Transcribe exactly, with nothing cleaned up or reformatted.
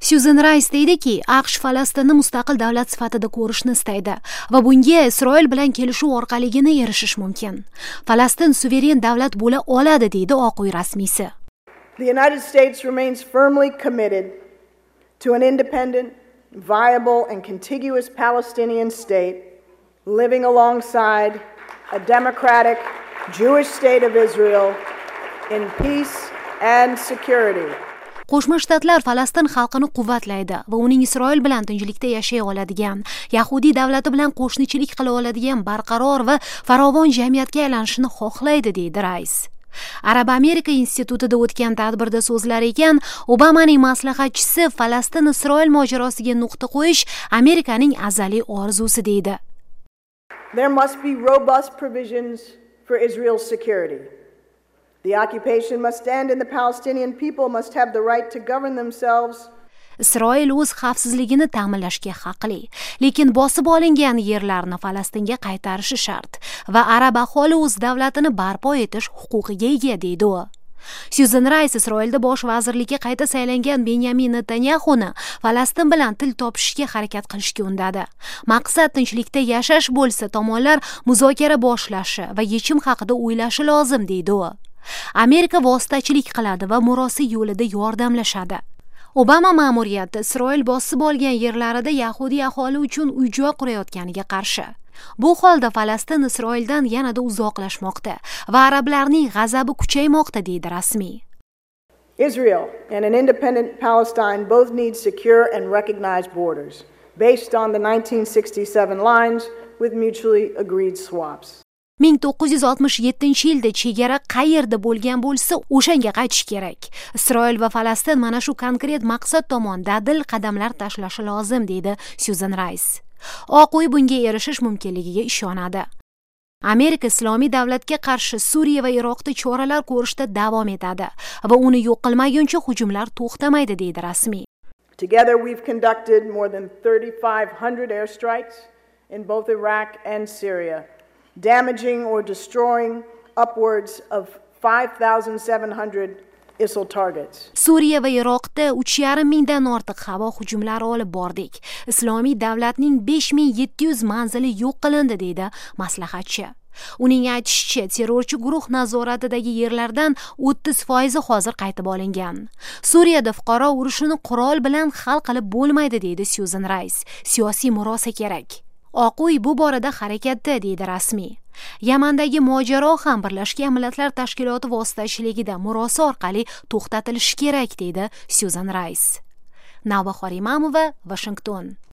Susan Rice deydiki, AQSh Falastinni mustaqil davlat sifatida ko'rishni istaydi va bunga Isroil bilan kelishuv orqaligina erishish mumkin. Falastin suveren davlat bo'la oladi deydi Oq uy rasmiysi. The United States remains firmly committed to an independent, viable and contiguous Palestinian state living alongside a democratic Jewish state of Israel in peace and security. Qo'shma Shtatlar Falastin xalqini quvvatlaydi va uning Isroil bilan tinchlikda yashay oladigan, Yahudiy davlati bilan qo'shnichilik qila oladigan barqaror va farovon jamiyatga aylanishini xohlaydi, deydi Rice. Arab Amerika institutida o'tgan tadbirda so'zlar ekan, Obamaning maslahatchisi Falastin Isroil mojarosiga nuqta qo'yish Amerikaning azaliy orzusi deydi. There must be robust provisions for Israel's security. The occupation must end and the Palestinian people must have the right to govern themselves. Isroil o'z xavfsizligini ta'minlashga haqli, lekin bosib olingan yerlarni Falastinga qaytarishi shart va arab aholi o'z davlatini barpo etish huquqiga ega, deydi u. Susan Rice Isroilda bosh vazirlikka qayta saylangan Benyamin Netanyahuni Falastin bilan til topishga harakat qilishga undadi. Maqsad tinchlikda yashash bo'lsa, tomonlar muzokara boshlashi va yechim haqida o'ylashi lozim, deydi u. Amerika vositachilik qiladi va murosa yo'lida yordamlashadi. Obama ma'muriyati Isroil bosib olgan yerlarida Yahudiy aholi uchun uy-joy qurayotganiga qarshi. Bu holda Falastin Isroildan yanada uzoqlashmoqda va arablarning g'azabi kuchaymoqda, deydi rasmiy. Israel and an independent Palestine both need secure and recognized borders based on the nineteen sixty-seven lines with mutually agreed swaps. ming to'qqiz yuz oltmish yettinchi yilda chegara qayerda bo'lgan bo'lsa, o'shanga qaytish kerak. Isroil va Falastin mana shu konkret maqsad tomon dadil qadamlar tashlashi lozim, deydi Susan Rice. Oq uy bunga erishish mumkinligiga ishonadi. Amerika islomiy davlatga qarshi Suriya va Iroqda choralar ko'rishda davom etadi va uni yo'q qilmaguncha hujumlar to'xtamaydi, deydi rasmiy. Together we've conducted more than thirty-five hundred airstrikes in both Iraq and Syria, damaging or destroying upwards of five thousand seven hundred I S I L targets. Suriya va Iroqda uch yarim mingdan ortiq havo hujumlari olib bordik. Islomiy davlatning besh ming yetti yuz manzili yo'q qilindi, deydi maslahatchi. Uning aytishicha, terrorchi guruh nazoratidagi yerlardan o'ttiz foizi hozir qaytib olingan. Suriyada fuqaro urushini qurol bilan hal qilib bo'lmaydi, deydi Susan Rice. Siyosiy murosa kerak. Oq uy bu borada harakatda, deydi rasmiy. Yamandagi mojaro ham Birlashgan Millatlar Tashkiloti vositachiligida murosa orqali to'xtatilishi kerak, deydi Susan Rice. Navbahor Imamova, Washington.